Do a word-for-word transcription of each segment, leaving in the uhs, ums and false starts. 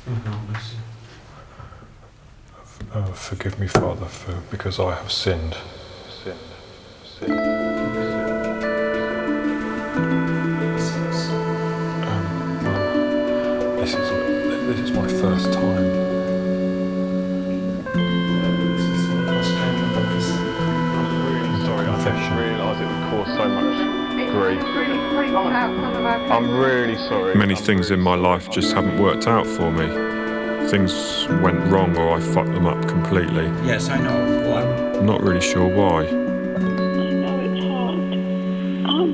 Uh, forgive me, Father, for because I have sinned. Sinned. Sinned. Um, well, this is this is my first time. I'm sorry, I didn't realise it would cause so much grief. I'm really sorry. Many things in my life just haven't worked out for me. Things went wrong or I fucked them up completely. Yes, I know. Why? I'm not really sure why. I know it's hard. I'm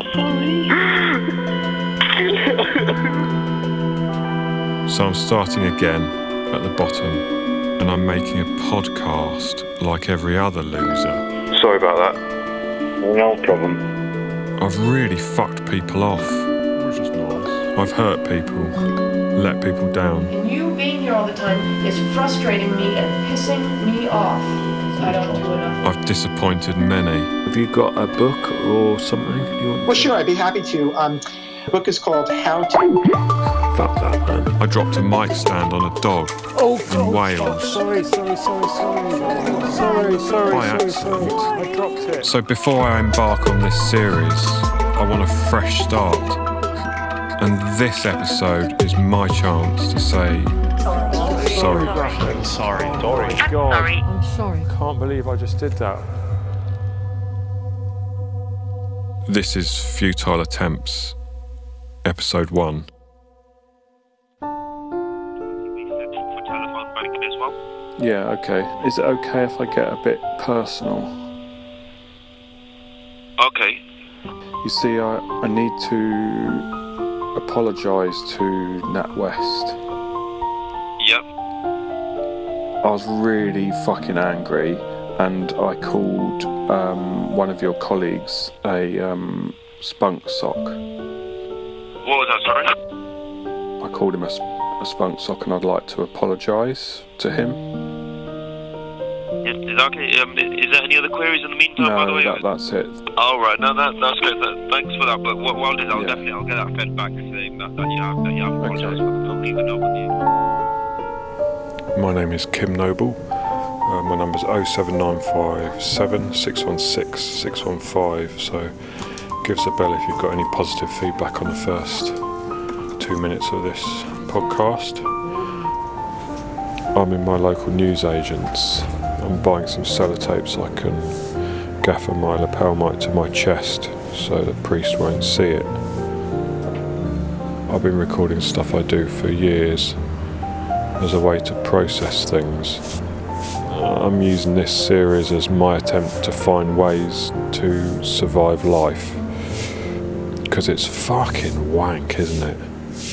sorry. So I'm starting again at the bottom and I'm making a podcast like every other loser. Sorry about that. No problem. I've really fucked people off. Which is nice. I've hurt people, let people down. And you being here all the time is frustrating me and pissing me off. I don't do enough. I've disappointed many. Have you got a book or something you want? Well, sure, I'd be happy to. Um, the book is called How To. Fuck that, man. I dropped a mic stand on a dog Oh, in oh, Wales. Sorry, sorry, sorry, sorry. Sorry, sorry, By sorry, accident. sorry. I dropped it. So before I embark on this series, I want a fresh start. And this episode is my chance to say sorry. I'm sorry. Sorry. God, Sorry. I'm sorry. Can't believe I just did that. This is Futile Attempts, episode one. Yeah, okay. Is it okay if I get a bit personal? Okay. You see, I, I need to apologise to NatWest. Yep. I was really fucking angry and I called um, one of your colleagues a um, spunk sock. What was that, sorry? I called him a, a spunk sock and I'd like to apologise to him. Is, is that okay? Um, is there any other queries in the meantime, by the No, way? that, that's it. All right, no, that, that's good. That, thanks for that. But what, what I'll do is I'll Yeah. definitely I'll get that fed back saying that, that you have that you have apologised Okay. for them. I'll leave a note with you. My name is Kim Noble. Uh, my number's oh seven nine five seven six one six six one five. So give us a bell if you've got any positive feedback on the first two minutes of this podcast. I'm in my local newsagents. I'm buying some sellotape so I can gaffer my lapel mic to my chest so the priest won't see it. I've been recording stuff I do for years as a way to process things. I'm using this series as my attempt to find ways to survive life. Because it's fucking wank, isn't it?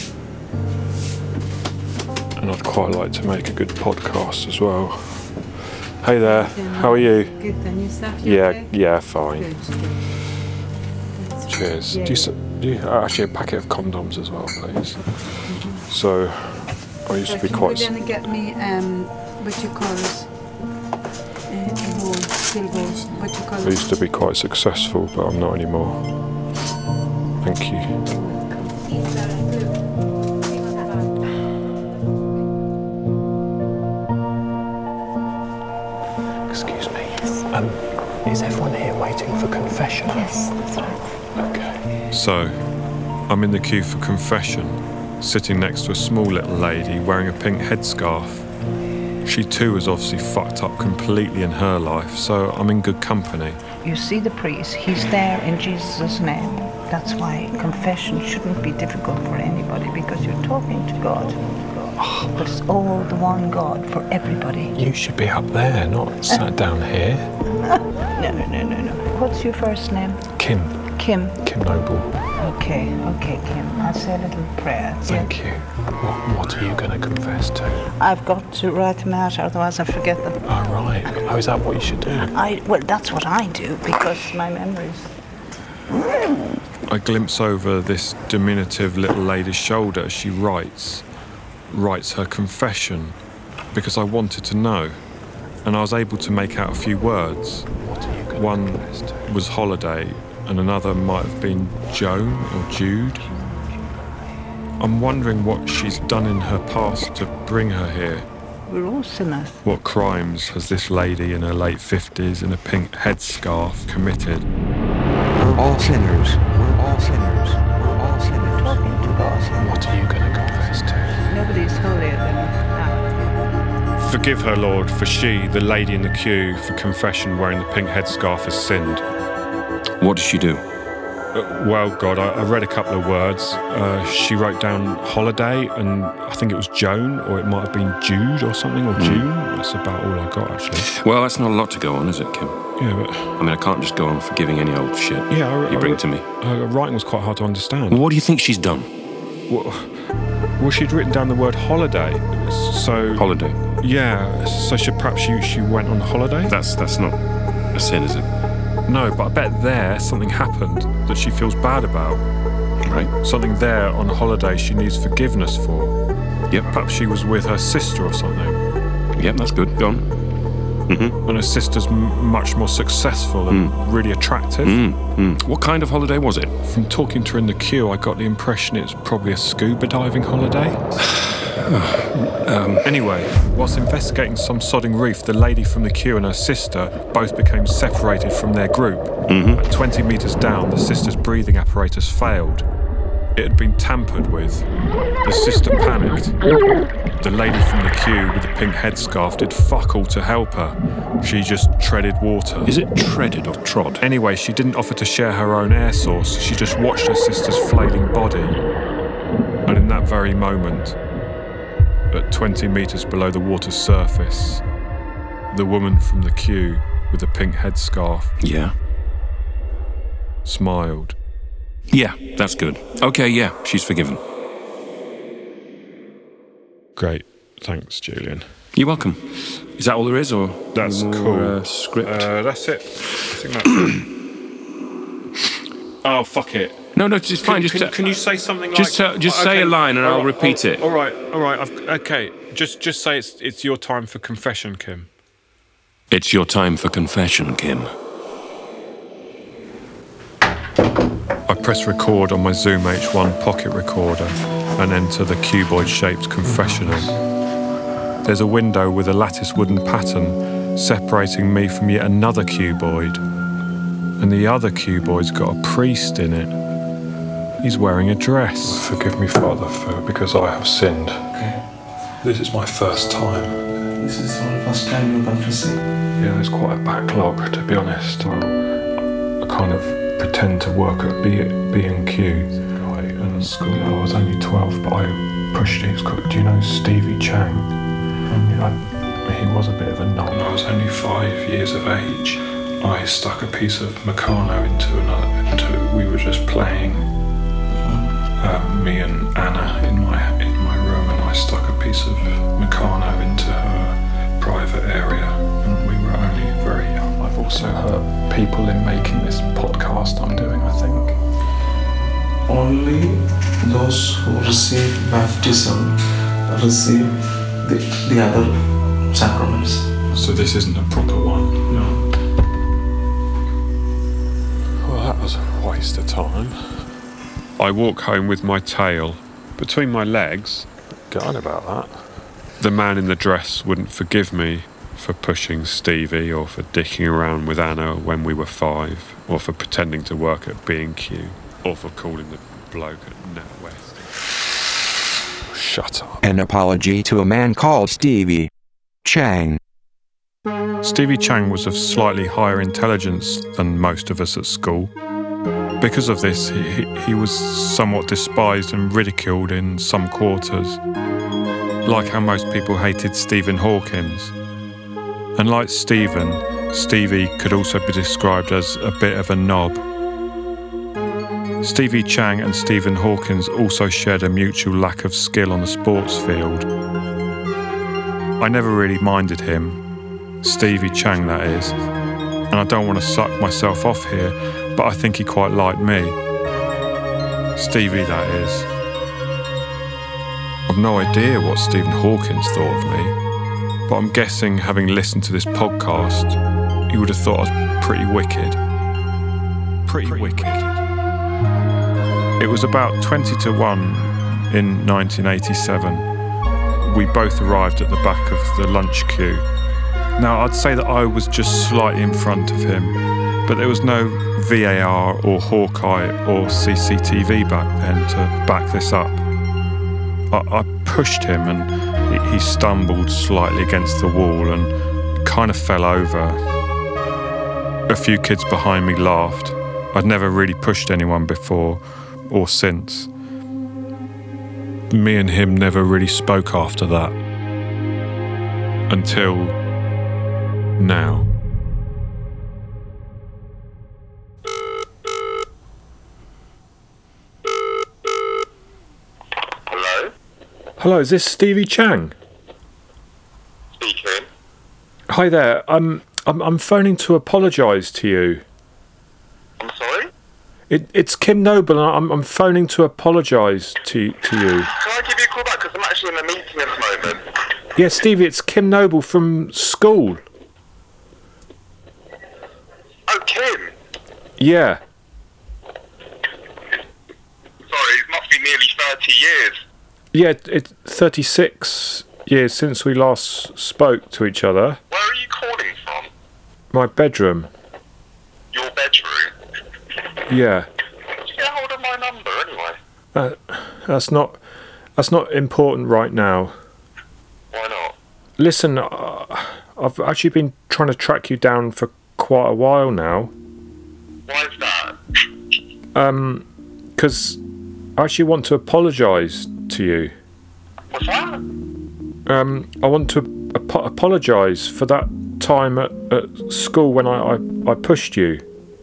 And I'd quite like to make a good podcast as well. Hey there, how are you? Good, and yourself? You Yeah, okay? yeah, fine. Good, good. That's Cheers. Yeah. Do you, s- do you uh, actually a packet of condoms as well, please? So, I used to be Can quite. you then get me um, what you call it? Uh, a ball, pill balls. What you call I it? used to be quite successful, but I'm not anymore. Thank you. Excuse me. Um, is everyone here waiting for confession? Yes, that's right. Okay. So, I'm in the queue for confession, sitting next to a small little lady wearing a pink headscarf. She too has obviously fucked up completely in her life, so I'm in good company. You see the priest, he's there in Jesus' name. That's why confession shouldn't be difficult for anybody, because you're talking to God. But it's all the one God for everybody. You should be up there, not sat down here. No, no, no, no, no. What's your first name? Kim. Kim. Kim Noble. Okay, okay, Kim. I'll say a little prayer. Thank you. What, what are you going to confess to? I've got to write them out, otherwise I forget them. Oh, right. Oh, is that what you should do? I well, that's what I do, because my memories. I glimpse over this diminutive little lady's shoulder as she writes, writes her confession, because I wanted to know, and I was able to make out a few words. What are you going One to confess to? was holiday, and another might have been Joan or Jude. I'm wondering what she's done in her past to bring her here. We're all sinners. What crimes has this lady in her late fifties in a pink headscarf committed? We're all sinners. We're all sinners. We're all sinners. Talking to God. What are you going to confess to? Nobody's holier than thou. Forgive her, Lord, for she, the lady in the queue for confession wearing the pink headscarf, has sinned. What did she do? Uh, well, God, I, I read a couple of words. Uh, she wrote down holiday, and I think it was Joan, or it might have been Jude or something, or mm. June. That's about all I got, actually. Well, that's not a lot to go on, is it, Kim? Yeah, but... I mean, I can't just go on forgiving any old shit yeah, I, you bring I, to me. Uh, writing was quite hard to understand. Well, what do you think she's done? Well, well, she'd written down the word holiday, so... Holiday? Yeah, so she, perhaps she, she went on holiday? That's, that's not a sin, is it? No, but I bet there something happened that she feels bad about. Right. Something there on a holiday she needs forgiveness for. Yep. Perhaps she was with her sister or something. Yep, that's good. Go on. Mm-hmm. And her sister's m- much more successful and mm. really attractive. Mm. Mm. What kind of holiday was it? From talking to her in the queue, I got the impression it's probably a scuba diving holiday. um, anyway, whilst investigating some sodding reef, the lady from the queue and her sister both became separated from their group. Mm-hmm. At twenty metres down, the sister's breathing apparatus failed. It had been tampered with. The sister panicked. The lady from the queue with the pink headscarf did fuck all to help her. She just treaded water. Is it treaded or trod? Anyway, she didn't offer to share her own air source. She just watched her sister's flailing body. And in that very moment, at twenty metres below the water's surface, the woman from the queue with the pink headscarf yeah. smiled. Yeah, that's good. Okay, yeah, she's forgiven. Great. Thanks, Julian. You're welcome. Is that all there is, or that's more, cool? Uh, script. Uh, that's it. I think that's it. Oh, fuck it. No, no, it's fine. Can, just can, uh, can you say something just, like? Uh, just okay. say a line, and all I'll right, repeat all, it. All right, all right. I've, okay, just just say it's it's your time for confession, Kim. It's your time for confession, Kim. I press record on my Zoom H one pocket recorder and enter the cuboid-shaped confessional. There's a window with a lattice wooden pattern separating me from yet another cuboid. And the other cuboid's got a priest in it. He's wearing a dress. Forgive me, Father, for because I have sinned. Okay. This is my first time. This is the first time you're confessing? Yeah, there's quite a backlog, to be honest. I, I kind of pretend to work at B and Q guy in school. I was only twelve, but I pushed his cook. Do you know Stevie Chang? Mm-hmm. I, he was a bit of a knob. I was only five years of age. I stuck a piece of Meccano into another. Into, we were just playing. Um, me and Anna in my in my room, and I stuck a piece of Meccano into her private area, and we were only very young. I've also hurt people in making this podcast I'm doing, I think. Only those who receive baptism receive the, the other sacraments. So this isn't a proper one? No. Well, that was a waste of time. I walk home with my tail between my legs. Go on about that. The man in the dress wouldn't forgive me for pushing Stevie, or for dicking around with Anna when we were five, or for pretending to work at B and Q, or for calling the bloke at NatWest. Shut up. An apology to a man called Stevie Chang. Stevie Chang was of slightly higher intelligence than most of us at school. Because of this, he, he, he was somewhat despised and ridiculed in some quarters, like how most people hated Stephen Hawkins. And like Stephen, Stevie could also be described as a bit of a knob. Stevie Chang and Stephen Hawkins also shared a mutual lack of skill on the sports field. I never really minded him, Stevie Chang that is, and I don't want to suck myself off here, but I think he quite liked me. Stevie that is. I've no idea what Stephen Hawkins thought of me. But I'm guessing, having listened to this podcast, he would have thought I was pretty wicked. Pretty, pretty wicked. wicked. It was about twenty to one in nineteen eighty-seven. We both arrived at the back of the lunch queue. Now, I'd say that I was just slightly in front of him, but there was no V A R or Hawkeye or C C T V back then to back this up. I, I pushed him and he, he stumbled slightly against the wall and kind of fell over. A few kids behind me laughed. I'd never really pushed anyone before or since. Me and him never really spoke after that. Until now. Hello? Hello, is this Stevie Chang? Speaking. Hi there. Um, I'm I'm phoning to apologise to you. I'm sorry? It, it's Kim Noble, and I'm I'm phoning to apologise to to you. Can I give you a call back? Because I'm actually in a meeting at the moment. Yeah, Stevie, it's Kim Noble from school. Oh, Kim? Yeah. Sorry, it must be nearly thirty years. Yeah, it's thirty-six years since we last spoke to each other. Where are you calling from? My bedroom. Your bedroom? Yeah. Did you get a hold of my number anyway? Uh, that's not that's not important right now. Why not? Listen, uh, I've actually been trying to track you down for quite a while now. Why is that? Um, because I actually want to apologise to you. What's that? Um, I want to ap- apologise for that time at, at school when I, I, I pushed you.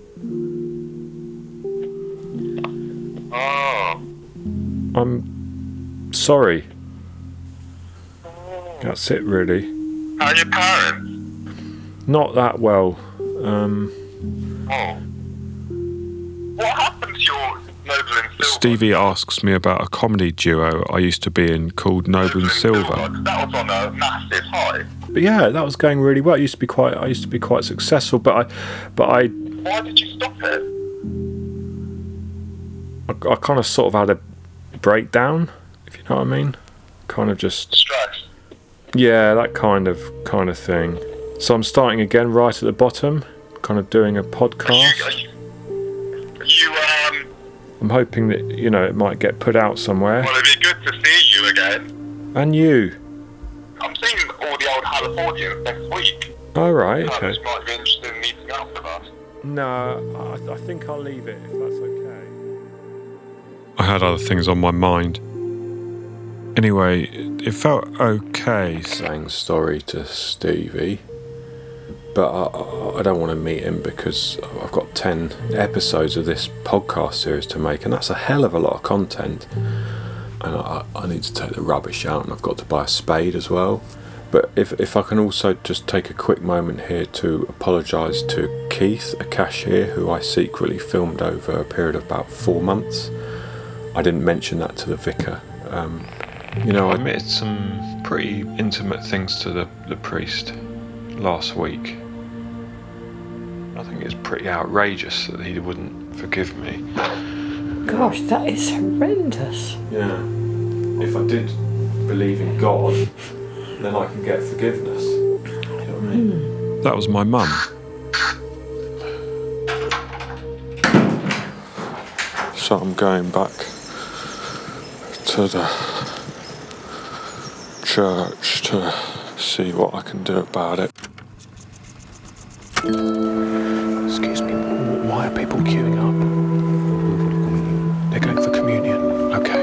Oh. I'm sorry. That's it, really. How are your parents? Not that well. Um, Oh. What happened to your Noble and Silver? Stevie asks me about a comedy duo I used to be in called Noble and Silver. That was on a massive high. But yeah, that was going really well. I used to be quite, I used to be quite successful. But I, but I, Why did you stop it? I, I kind of sort of had a breakdown, if you know what I mean. Kind of just Stress. Yeah, that kind of kind of thing. So I'm starting again right at the bottom, kind of doing a podcast. Are you, are you, are you um... I'm hoping that, you know, it might get put out somewhere. Well, it'd be good to see you again. And you. I'm seeing all the old Californians next week. All right, Perhaps okay. you might be interested in meeting up with us. No, I, I think I'll leave it, if that's okay. I had other things on my mind. Anyway, it felt okay saying sorry to Stevie, but I, I don't want to meet him because I've got ten episodes of this podcast series to make, and that's a hell of a lot of content. And I, I need to take the rubbish out, and I've got to buy a spade as well. But if if I can also just take a quick moment here to apologise to Keith, a cashier who I secretly filmed over a period of about four months. I didn't mention that to the vicar. Um, you know, I admitted some pretty intimate things to the, the priest last week. I think it's pretty outrageous that he wouldn't forgive me. Gosh, that is horrendous. Yeah. If I did believe in God, then I can get forgiveness. You know what I mean? Mm. That was my mum. So I'm going back to the church to see what I can do about it. Excuse me, why are people queuing up? They're going for communion. Okay.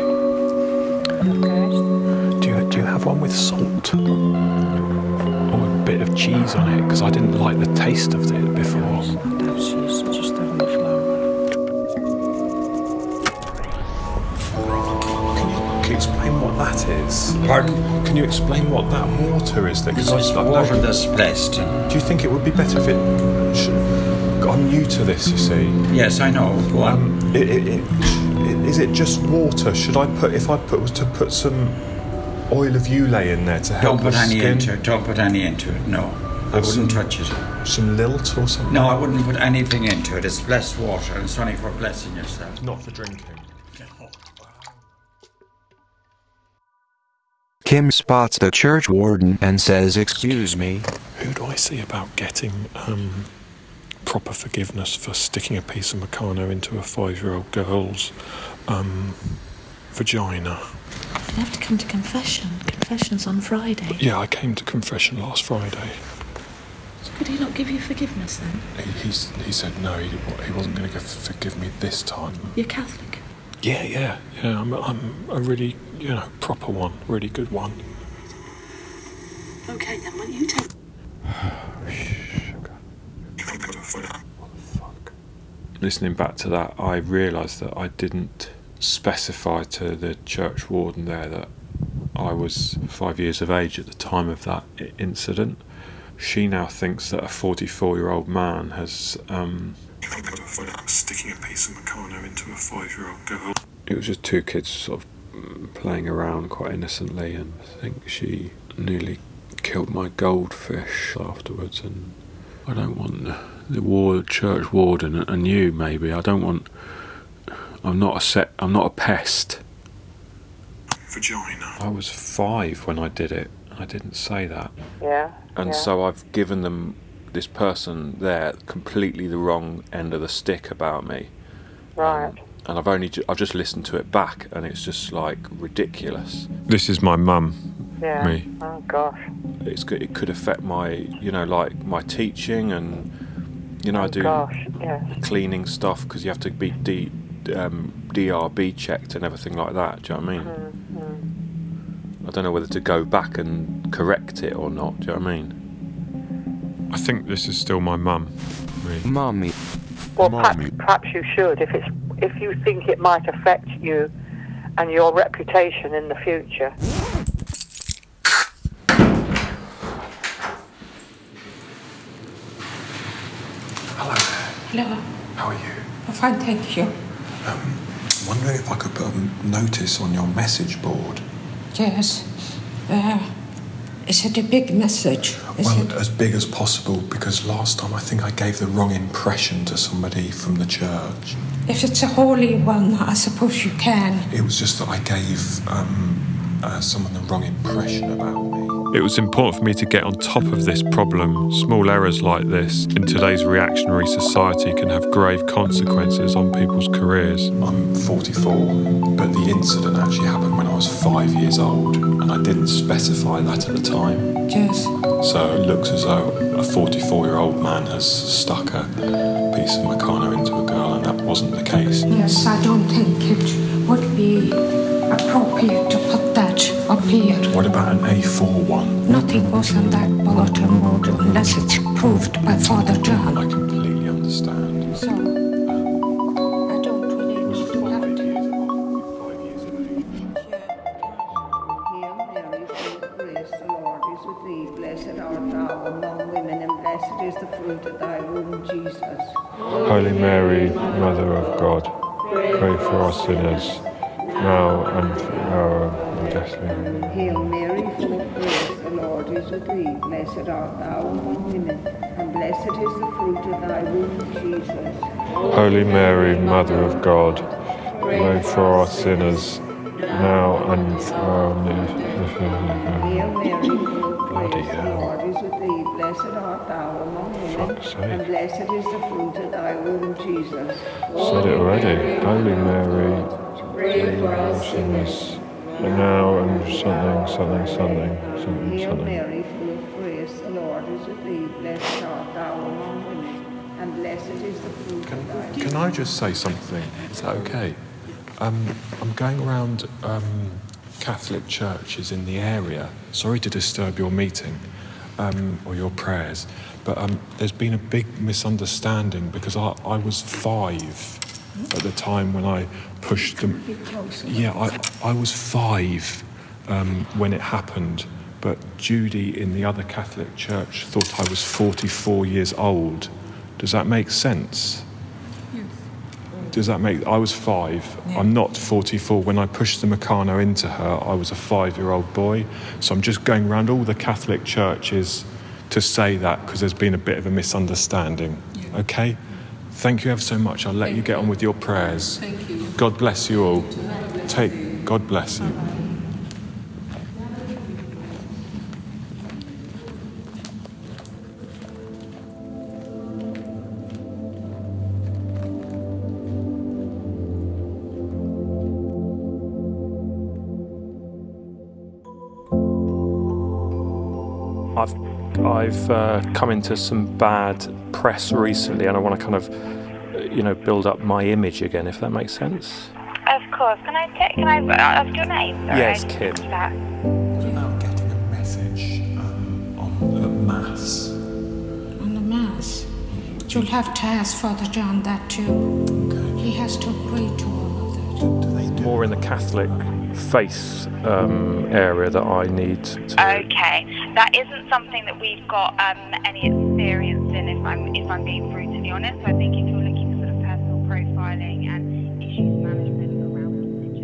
Do you, do you have one with salt? Or a bit of cheese on it? Because I didn't like the taste of it before. No cheese, just have the flour. Can you explain what that is? Pardon? Can you explain what that water is? That, It's just water that's blessed. Do you think it would be better if it... Should, I'm new to this, you see. Yes, I know. Go on. Um, it, it, it, is it just water? Should I put... If I put was to put some oil of Ulay in there to help Don't put the any skin? into it. Don't put any into it. No. I wouldn't some, touch it. Some lilt or something? No, I wouldn't put anything into it. It's blessed water and it's only for blessing yourself. Not for drinking. Kim spots the church warden and says, "Excuse me." Who do I see about getting um, proper forgiveness for sticking a piece of Meccano into a five-year-old girl's um, vagina? You have to come to confession. Confession's on Friday. Yeah, I came to confession last Friday. So could he not give you forgiveness then? He, he's, he said no, he, he wasn't going to forgive me this time. You're Catholic? Yeah, yeah, yeah. I'm, I'm a really, you know, proper one, really good one. Okay, then will you take... Listening back to that, I realised that I didn't specify to the church warden there that I was five years of age at the time of that incident. She now thinks that a forty-four-year-old man has um, sticking a piece of Meccano into a five-year-old girl. It was just two kids sort of playing around quite innocently, and I think she nearly killed my goldfish afterwards. And I don't want the ward, church warden and you maybe. I don't want. I'm not a set. I'm not a pest. Vagina. I was five when I did it. I didn't say that. Yeah. And yeah. so I've given them, this person there, completely the wrong end of the stick about me. Right. Um, and I've only, ju- I've just listened to it back, and it's just like ridiculous. This is my mum. Yeah. Me. Oh gosh. It's good. It could affect my, you know, like my teaching, and you know, oh, I do gosh. Yeah. cleaning stuff because you have to be D, um, D R B checked and everything like that. Do you know what I mean? Mm-hmm. I don't know whether to go back and correct it or not. Do you know what I mean? I think this is still my mum. Really. Mommy. Well, perhaps, perhaps you should, if it's if you think it might affect you and your reputation in the future. Hello. Hello. How are you? I'm fine, thank you. Um, I'm wondering if I could put a notice on your message board. Yes. Uh, is it a big message? Is well, it... as big as possible, because last time I think I gave the wrong impression to somebody from the church. If it's a holy one, I suppose you can. It was just that I gave um, uh, someone the wrong impression about me. It was important for me to get on top of this problem. Small errors like this in today's reactionary society can have grave consequences on people's careers. I'm forty-four, but the incident actually happened when I was five years old, and I didn't specify that at the time. Yes. So it looks as though a forty-four-year-old man has stuck a piece of Meccano into a girl, and that wasn't the case. Yes, I don't think it would be appropriate to put that up here. What about an A four one? Nothing goes on that bulletin board unless it's approved by Father John. I completely understand. So, I don't really need to have to. Hail Mary, full of grace, the Lord is with thee. Blessed art thou among women, and blessed is the fruit of thy womb, Jesus. Holy Mary, Mother of God, pray for us sinners, now and for our death. Hail Mary, full of grace, the Lord is with thee. Blessed art thou among women, and blessed is the fruit of thy womb, Jesus. Holy Mary, Mother of God, pray for us sinners, now and for our death. Hail Mary, full of grace, the Lord is with thee. Blessed art thou among women, and blessed is the fruit of thy womb, Jesus. Said it already. Holy Mary, pray for us sinners, now and something, something, something, something, Hail something. Mary, full of grace, the Lord is with thee. Blessed art thou among women, and blessed is the fruit of thy womb. Can I just say something? Is that okay? Um, I'm going around um, Catholic churches in the area. Sorry to disturb your meeting um, or your prayers, but um, there's been a big misunderstanding because I, I was five at the time when I pushed them. Yeah, I, I was five um, when it happened, but Judy in the other Catholic church thought I was forty-four years old. Does that make sense? Does that make... I was five. Yeah. I'm not forty-four. When I pushed the Meccano into her, I was a five-year-old boy. So I'm just going around all the Catholic churches to say that because there's been a bit of a misunderstanding. Yeah. Okay? Thank you ever so much. I'll let Thank you get you. on with your prayers. Thank you. God bless you all. Take... God bless you. I've I've uh, come into some bad press recently, and I want to kind of, you know, build up my image again, if that makes sense. Of course. Can I take? Can I ask your name? Sorry, Yes, I Kim. missed that. About getting a message um, on the mass. On the mass, you'll have to ask Father John that too. Okay. He has to agree to all of that. Do they do More in the Catholic faith um, area that I need to. Okay, that isn't something that we've got um, any experience in. If I'm if I'm being brutally honest, so I think if you're looking for sort of personal profiling and issues management around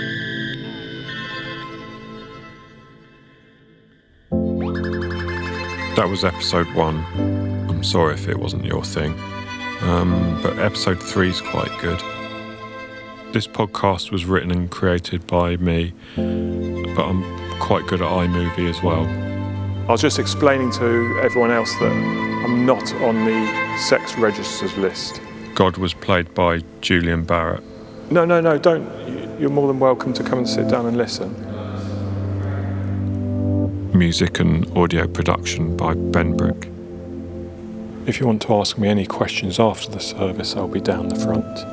religion. That was episode one. I'm sorry if it wasn't your thing. Um, but episode three is quite good. This podcast was written and created by me, but I'm quite good at iMovie as well. I was just explaining to everyone else that I'm not on the sex registers list. God was played by Julian Barrett. No, no, no, don't. You're more than welcome to come and sit down and listen. Music and audio production by Ben Brick. If you want to ask me any questions after the service, I'll be down the front.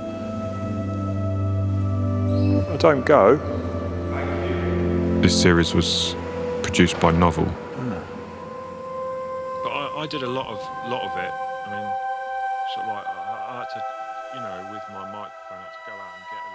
I don't go. This series was produced by Novel. But I, I did a lot of lot of it. I mean, sort of like I, I had to, you know, with my microphone, I had to go out and get